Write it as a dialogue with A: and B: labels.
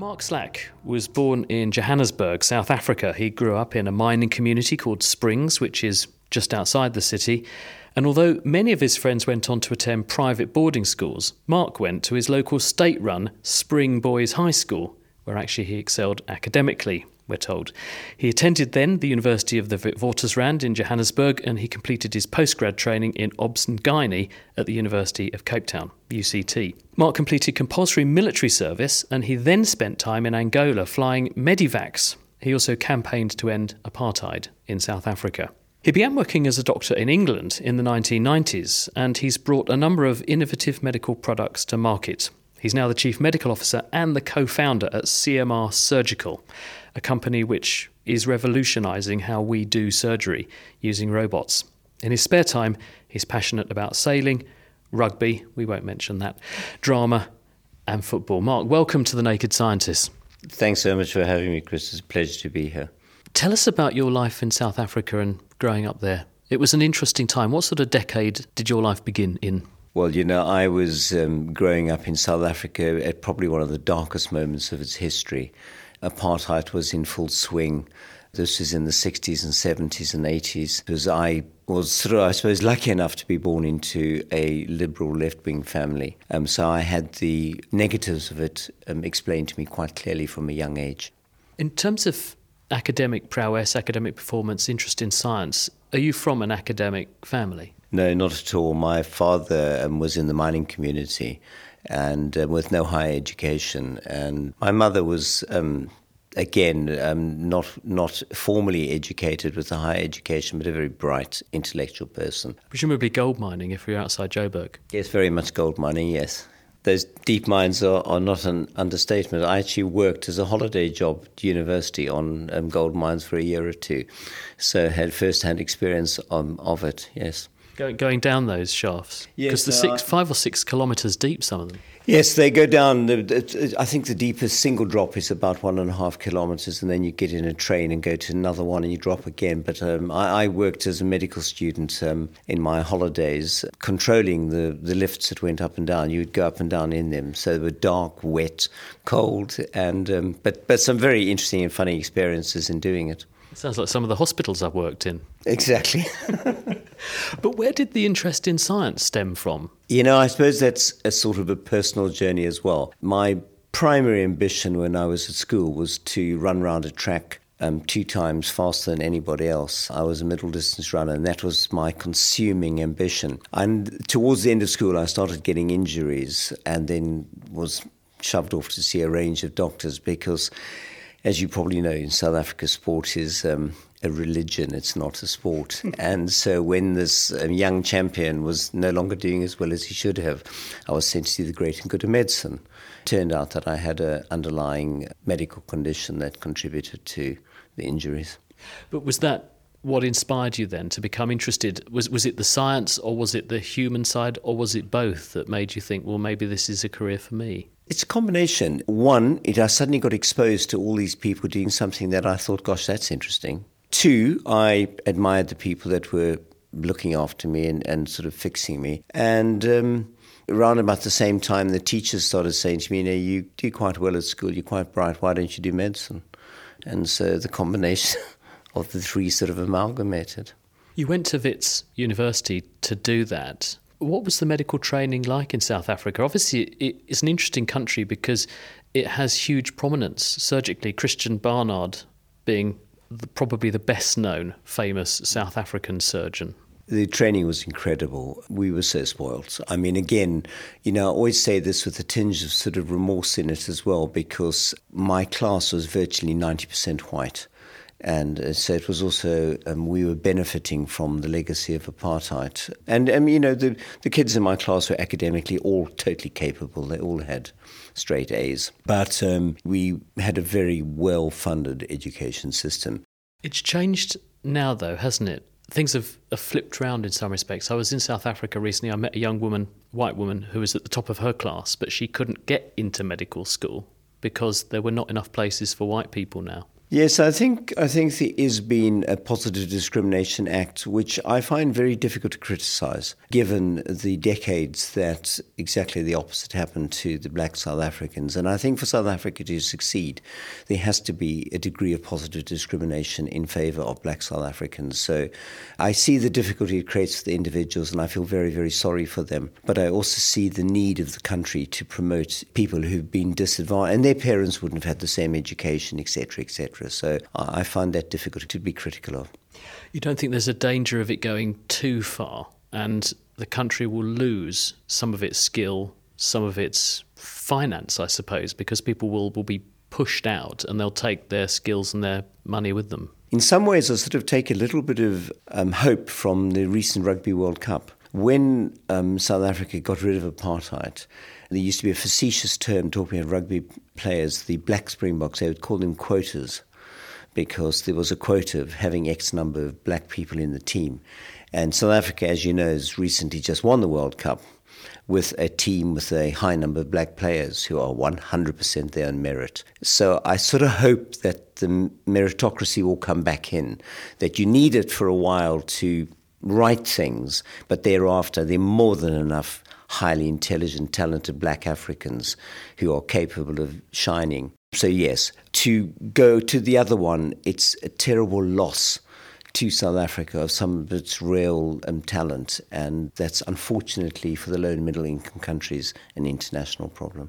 A: Mark Slack was born in Johannesburg, South Africa. He grew up in a mining community called Springs, which is just outside the city. And although many of his friends went on to attend private boarding schools, Mark went to his local state-run Spring Boys High School, where actually he excelled academically, we're told. He attended then the University of the Witwatersrand in Johannesburg, and he completed his postgrad training in Obs-Gyne at the University of Cape Town, UCT. Mark completed compulsory military service, and he then spent time in Angola flying Medivacs. He also campaigned to end apartheid in South Africa. He began working as a doctor in England in the 1990s, and he's brought a number of innovative medical products to market. He's now the Chief Medical Officer and the co-founder at CMR Surgical, a company which is revolutionising how we do surgery using robots. In his spare time, he's passionate about sailing, rugby, we won't mention that, drama and football. Mark, welcome to The Naked Scientist.
B: Thanks so much for having me, Chris. It's a pleasure to be here.
A: Tell us about your life in South Africa and growing up there. It was an interesting time. What sort of decade did your life begin in?
B: Well, I was growing up in South Africa at probably one of the darkest moments of its history. Apartheid was in full swing. This was in the 60s and 70s and 80s, because I was I suppose, lucky enough to be born into a liberal left-wing family. So I had the negatives of it explained to me quite clearly from a young age.
A: In terms of academic prowess, academic performance, interest in science, are you from an academic family?
B: No, not at all. My father was in the mining community and with no higher education. And my mother was, not formally educated with a higher education, but a very bright intellectual person.
A: Presumably gold mining if you're outside Joburg.
B: Yes, very much gold mining, yes. Those deep mines are not an understatement. I actually worked as a holiday job at university on gold mines for a year or two, so had first-hand experience of it, yes.
A: Going down those shafts?
B: Yes.
A: Because 5 or 6 kilometres deep, some of them.
B: Yes, they go down. I think the deepest single drop is about 1.5 kilometres, and then you get in a train and go to another one and you drop again. But I worked as a medical student in my holidays, controlling the lifts that went up and down. You would go up and down in them. So they were dark, wet, cold, and but some very interesting and funny experiences in doing it.
A: It sounds like some of the hospitals I've worked in.
B: Exactly.
A: But where did the interest in science stem from?
B: I suppose that's a sort of a personal journey as well. My primary ambition when I was at school was to run around a track 2 times faster than anybody else. I was a middle distance runner, and that was my consuming ambition. And towards the end of school, I started getting injuries and then was shoved off to see a range of doctors because, as you probably know, in South Africa, sport is a religion, it's not a sport. And so when this young champion was no longer doing as well as he should have, I was sent to see the great and good of medicine. Turned out that I had an underlying medical condition that contributed to the injuries.
A: But was that what inspired you then to become interested? Was it the science, or was it the human side, or was it both that made you think, well, maybe this is a career for me?
B: It's a combination. One, I suddenly got exposed to all these people doing something that I thought, gosh, that's interesting. 2, I admired the people that were looking after me and sort of fixing me. And around about the same time, the teachers started saying to me, you do quite well at school, you're quite bright, why don't you do medicine? And so the combination of the 3 sort of amalgamated.
A: You went to Wits University to do that. What was the medical training like in South Africa? Obviously, it's an interesting country because it has huge prominence. Surgically, Christian Barnard being probably the best known famous South African surgeon.
B: The training was incredible. We were so spoiled. I mean, again, I always say this with a tinge of sort of remorse in it as well, because my class was virtually 90% white. And so it was also, we were benefiting from the legacy of apartheid. And, the kids in my class were academically all totally capable. They all had straight A's. But we had a very well-funded education system.
A: It's changed now, though, hasn't it? Things have flipped around in some respects. I was in South Africa recently. I met a young woman, white woman, who was at the top of her class, but she couldn't get into medical school because there were not enough places for white people now.
B: Yes, I think there is been a Positive Discrimination Act, which I find very difficult to criticise, given the decades that exactly the opposite happened to the black South Africans. And I think for South Africa to succeed, there has to be a degree of positive discrimination in favour of black South Africans. So I see the difficulty it creates for the individuals, and I feel very, very sorry for them. But I also see the need of the country to promote people who've been disadvantaged, and their parents wouldn't have had the same education, etc., etc. So I find that difficult to be critical of.
A: You don't think there's a danger of it going too far and the country will lose some of its skill, some of its finance, I suppose, because people will be pushed out and they'll take their skills and their money with them?
B: In some ways, I sort of take a little bit of hope from the recent Rugby World Cup. When South Africa got rid of apartheid, there used to be a facetious term talking about rugby players, the Black Springboks. They would call them quotas, because there was a quota of having X number of black people in the team. And South Africa, as you know, has recently just won the World Cup with a team with a high number of black players who are 100% there on merit. So I sort of hope that the meritocracy will come back in, that you need it for a while to write things, but thereafter there are more than enough highly intelligent, talented black Africans who are capable of shining. So yes, to go to the other one, it's a terrible loss to South Africa of some of its real talent, and that's unfortunately for the low and middle income countries an international problem.